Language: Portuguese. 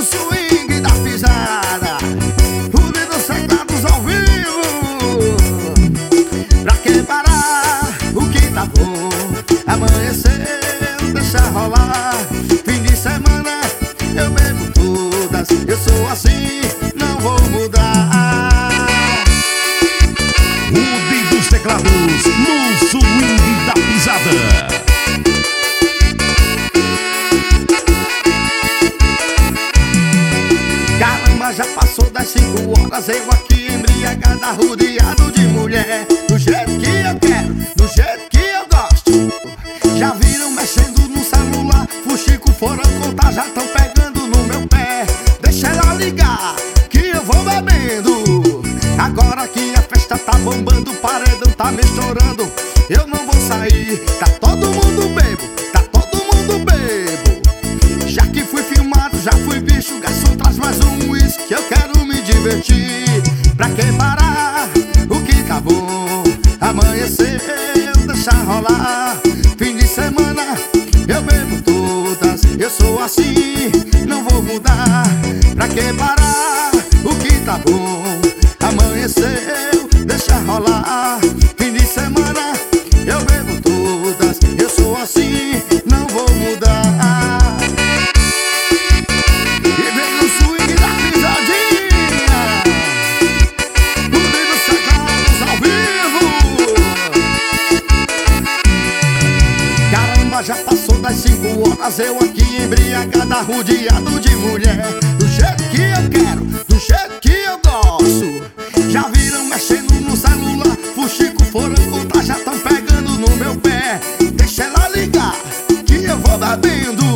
swing da pisada, rude dos teclados ao vivo. Pra que parar o que tá bom? Amanhecer, deixa rolar. Fim de semana eu bebo todas. Eu sou assim, não vou mudar. Rude dos teclados no swing da pisada. Caramba, já passou das 5 horas, eu aqui embriagada, rodeado de mulher. Do jeito que eu quero, do jeito que eu gosto. Já viram mexendo no celular, fuxico foram contar, já tão pegando no meu pé. Deixa ela ligar, que eu vou bebendo. Agora que a festa tá bombando, o paredão tá me estourando, eu não vou sair, tá todo mundo bebo, tá todo mundo bebo. Já que fui filmado, já fui bicho, garçom traz mais um uísque, eu quero me divertir. Pra que parar o que tá bom? Amanhecer, deixa rolar. Fim de semana eu bebo todas, eu sou assim, não vou mudar. Pra que parar o que tá bom? Amanheceu, deixa rolar. Fim de semana eu bebo todas, eu sou assim, não vou mudar. E vem o swing da pisadinha, rude dos teclados ao vivo. Caramba, já passou das 5 horas, eu aqui embriagada, rodeado de mulher. Do jeito que eu quero, do jeito que eu gosto. Já viram mexendo no celular, fuxico foram contar, já tão pegando no meu pé. Deixa ela ligar, que eu vou bebendo.